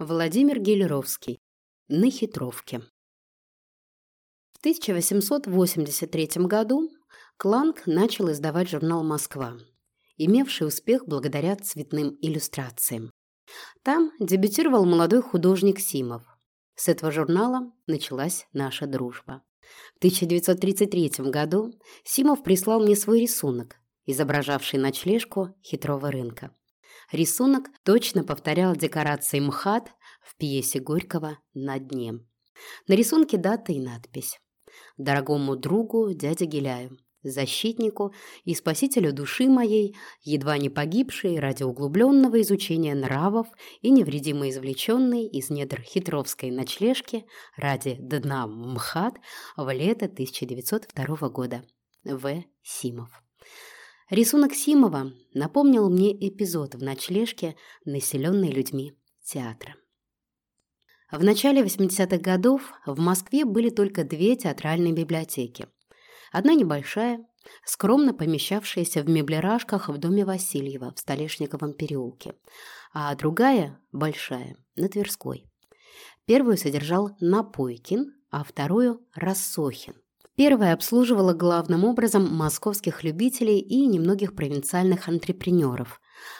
Владимир Гелеровский. На хитровке. В 1883 году Кланг начал издавать журнал «Москва», имевший успех благодаря цветным иллюстрациям. Там дебютировал молодой художник Симов. С этого журнала началась наша дружба. В 1933 году Симов прислал мне свой рисунок, изображавший ночлежку хитрого рынка. Рисунок точно повторял декорации МХАТ в пьесе Горького «На дне». На рисунке дата и надпись: «Дорогому другу дяде Геляю, защитнику и спасителю души моей, едва не погибшей ради углубленного изучения нравов и невредимо извлеченной из недр хитровской ночлежки ради дна МХАТ в лето 1902 года. В. Симов». Рисунок Симова напомнил мне эпизод в ночлежке, населенной людьми театра. В начале 80-х годов в Москве были только две театральные библиотеки. Одна небольшая, скромно помещавшаяся в меблерашках в доме Васильева в Столешниковом переулке, а другая, большая, на Тверской. Первую содержал Напойкин, а вторую – Рассохин. Первая обслуживала главным образом московских любителей и немногих провинциальных антрепренеров,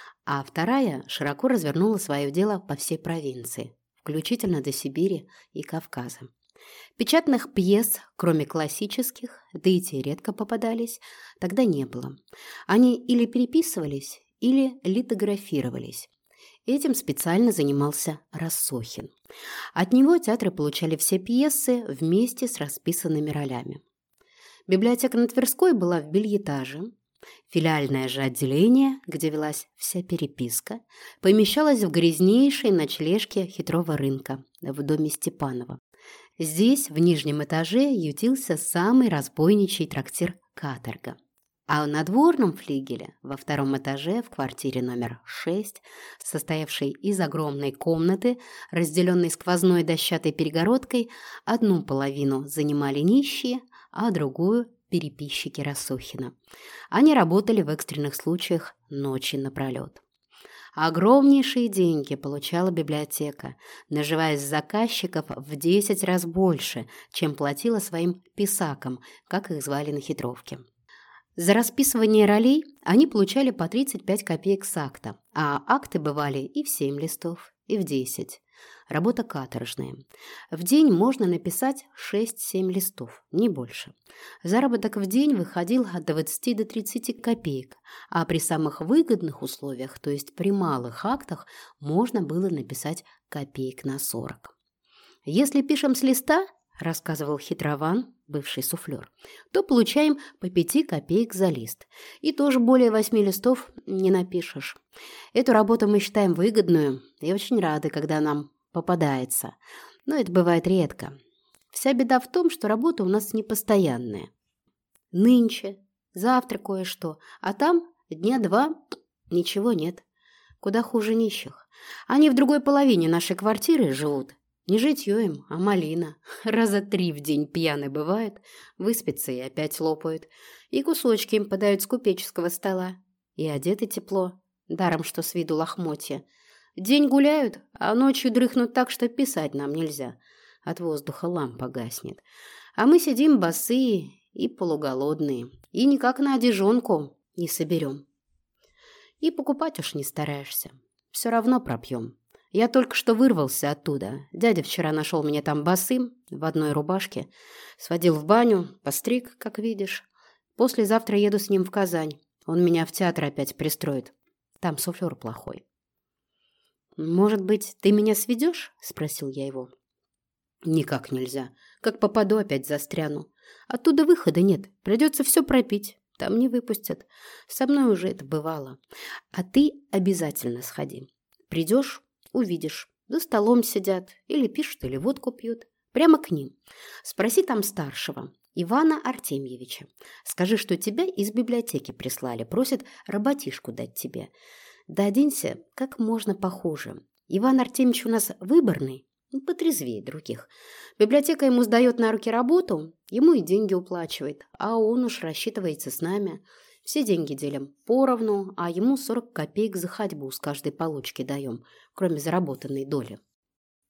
а вторая широко развернула свое дело по всей провинции, включительно до Сибири и Кавказа. Печатных пьес, кроме классических, да и те редко попадались, тогда не было. Они или переписывались, или литографировались. Этим специально занимался Рассохин. От него театры получали все пьесы вместе с расписанными ролями. Библиотека на Тверской была в бельэтаже. Филиальное же отделение, где велась вся переписка, помещалось в грязнейшей ночлежке хитрого рынка в доме Степанова. Здесь, в нижнем этаже, ютился самый разбойничий трактир «Каторга». А на надворном флигеле, во втором этаже, в квартире номер 6, состоявшей из огромной комнаты, разделенной сквозной дощатой перегородкой, одну половину занимали нищие, а другую – переписчики Рассохина. Они работали в экстренных случаях ночи напролет. Огромнейшие деньги получала библиотека, наживаясь с заказчиков в 10 раз больше, чем платила своим писакам, как их звали на хитровке. За расписывание ролей они получали по 35 копеек с акта, а акты бывали и в 7 листов, и в 10. Работа каторжная. В день можно написать 6-7 листов, не больше. Заработок в день выходил от 20 до 30 копеек, а при самых выгодных условиях, то есть при малых актах, можно было написать копеек на 40. «Если пишем с листа, — рассказывал хитрован, бывший суфлер, — то получаем по 5 копеек за лист. И тоже более 8 листов не напишешь. Эту работу мы считаем выгодную и очень рады, когда нам попадается. Но это бывает редко. Вся беда в том, что работа у нас непостоянная. Нынче, завтра кое-что, а там дня 2 ничего нет. Куда хуже нищих. Они в другой половине нашей квартиры живут. Не житье им, а малина. Раза 3 в день пьяны бывают, выспятся и опять лопают. И кусочки им подают с купеческого стола. И одеты тепло, даром что с виду лохмотья. День гуляют, а ночью дрыхнут так, что писать нам нельзя. От воздуха лампа гаснет. А мы сидим босые и полуголодные. И никак на одежонку не соберем. И покупать уж не стараешься. Все равно пропьем. Я только что вырвался оттуда. Дядя вчера нашел меня там босым, в одной рубашке. Сводил в баню, постриг, как видишь. Послезавтра еду с ним в Казань. Он меня в театр опять пристроит. Там суфлер плохой. «Может быть, ты меня сведешь?» – спросил я его. «Никак нельзя. Как попаду, опять застряну. Оттуда выхода нет. Придется все пропить. Там не выпустят. Со мной уже это бывало. А ты обязательно сходи. Придешь – увидишь. За столом сидят. Или пишут, или водку пьют. Прямо к ним. Спроси там старшего, Ивана Артемьевича. Скажи, что тебя из библиотеки прислали. Просят работишку дать тебе. Да оденься как можно похуже. Иван Артемьевич у нас выборный, потрезвее других. Библиотека ему сдает на руки работу, ему и деньги уплачивает, а он уж рассчитывается с нами. Все деньги делим поровну, а ему 40 копеек за ходьбу с каждой получки даем, кроме заработанной доли.